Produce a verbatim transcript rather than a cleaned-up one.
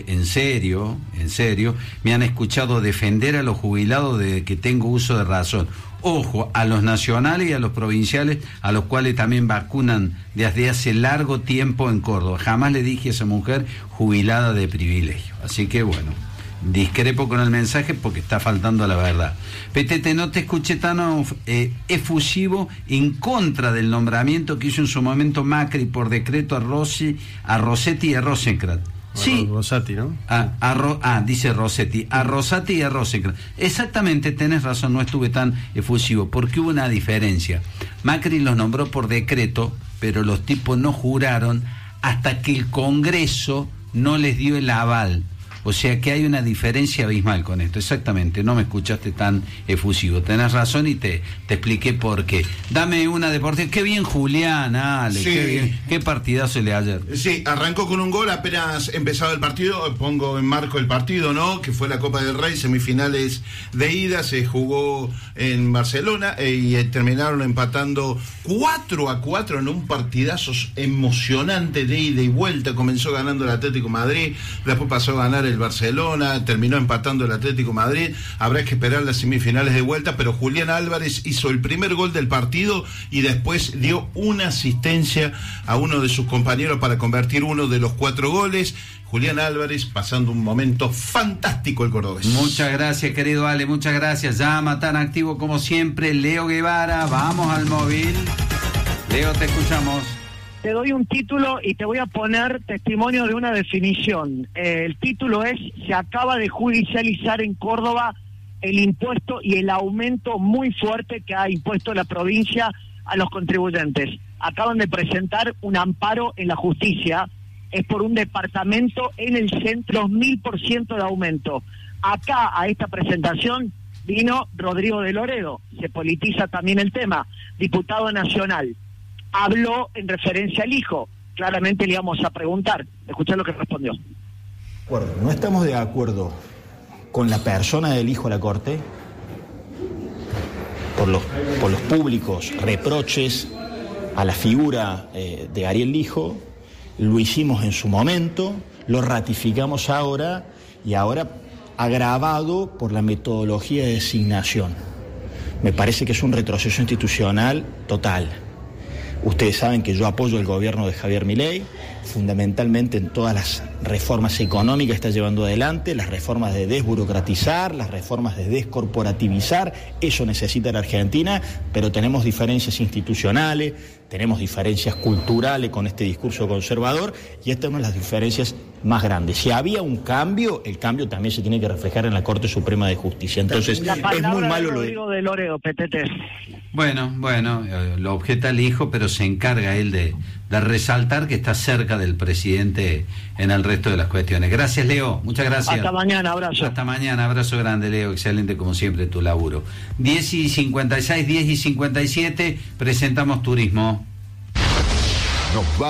que en serio, en serio, me han escuchado defender a los jubilados de que tengo uso de razón. Ojo, a los nacionales y a los provinciales, a los cuales también vacunan desde hace largo tiempo en Córdoba. Jamás le dije a esa mujer jubilada de privilegio. Así que bueno, discrepo con el mensaje porque está faltando a la verdad. Petete, no te escuché tan eh, efusivo en contra del nombramiento que hizo en su momento Macri por decreto a Rossi, a Rossetti y a Rosenkrantz. Sí. Rosati, ¿no? A, a Ro, ah, dice Rossetti, a Rosati y a Rosenkrantz. Exactamente, tenés razón, no estuve tan efusivo, porque hubo una diferencia. Macri los nombró por decreto, pero los tipos no juraron hasta que el Congreso no les dio el aval. O sea que hay una diferencia abismal con esto. Exactamente, no me escuchaste tan efusivo. Tenés razón y te, te expliqué por qué. Dame una deportiva. Qué bien Julián, Ale, sí. Qué bien. Qué partidazo le ayer. Sí, arrancó con un gol apenas empezado el partido. Pongo en marco el partido, ¿no? Que fue la Copa del Rey, semifinales de ida. Se jugó en Barcelona y eh, terminaron empatando cuatro a cuatro en un partidazo emocionante de ida y vuelta. Comenzó ganando el Atlético de Madrid, después pasó a ganar el Barcelona, terminó empatando el Atlético de Madrid. Habrá que esperar las semifinales de vuelta, pero Julián Álvarez hizo el primer gol del partido y después dio una asistencia a uno de sus compañeros para convertir uno de los cuatro goles. Julián Álvarez pasando un momento fantástico el cordobés. Muchas gracias, querido Ale, muchas gracias. Llama tan activo como siempre Leo Guevara. Vamos al móvil. Leo, te escuchamos. Te doy un título y te voy a poner testimonio de una definición. Eh, el título es: se acaba de judicializar en Córdoba el impuesto y el aumento muy fuerte que ha impuesto la provincia a los contribuyentes. Acaban de presentar un amparo en la justicia, es por un departamento en el centro, dos mil por ciento de aumento. Acá, a esta presentación, vino Rodrigo de Loredo, se politiza también el tema, diputado nacional. Habló en referencia al hijo. Claramente le íbamos a preguntar. Escuchá lo que respondió. No estamos de acuerdo con la persona del hijo a la Corte por los, por los públicos reproches a la figura eh, de Ariel Lijo. Lo hicimos en su momento, lo ratificamos ahora y ahora agravado por la metodología de designación. Me parece que es un retroceso institucional total. Ustedes saben que yo apoyo el gobierno de Javier Milei, fundamentalmente en todas las reformas económicas que está llevando adelante, las reformas de desburocratizar, las reformas de descorporativizar. Eso necesita la Argentina, pero tenemos diferencias institucionales, tenemos diferencias culturales con este discurso conservador, y esta es una de las diferencias más grandes. Si había un cambio, el cambio también se tiene que reflejar en la Corte Suprema de Justicia. Entonces, es muy malo lo de... de Loredo, P T T. Bueno, bueno, lo objeta el hijo, pero se encarga él de, de resaltar que está cerca del presidente en el resto de las cuestiones. Gracias, Leo, muchas gracias. Hasta mañana, abrazo. Hasta mañana, abrazo grande, Leo, excelente como siempre tu laburo. diez y cincuenta y seis, diez y cincuenta y siete, presentamos turismo. Nos va